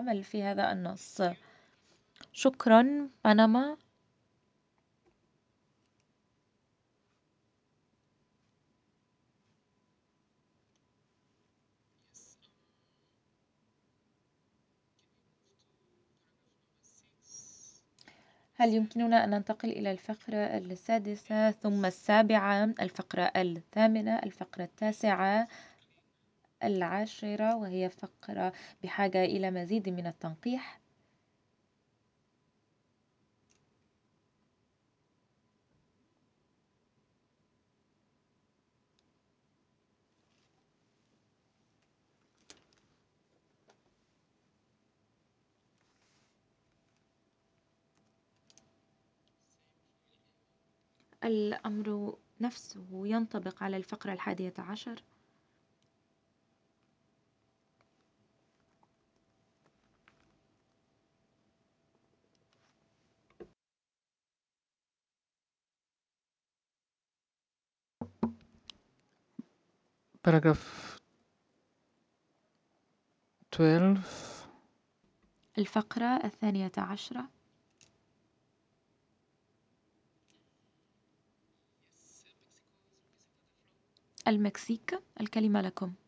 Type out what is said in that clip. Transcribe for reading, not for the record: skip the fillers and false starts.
العمل في هذا النص. شكرا بنما. هل يمكننا أن ننتقل إلى الفقرة السادسة ثم السابعة، الفقرة الثامنة، الفقرة التاسعة، العاشرة، وهي فقرة بحاجة إلى مزيد من التنقيح؟ الأمر نفسه ينطبق على الفقرة 11. Paragraph 12. الفقرة 12. المكسيك، الكلمة لكم.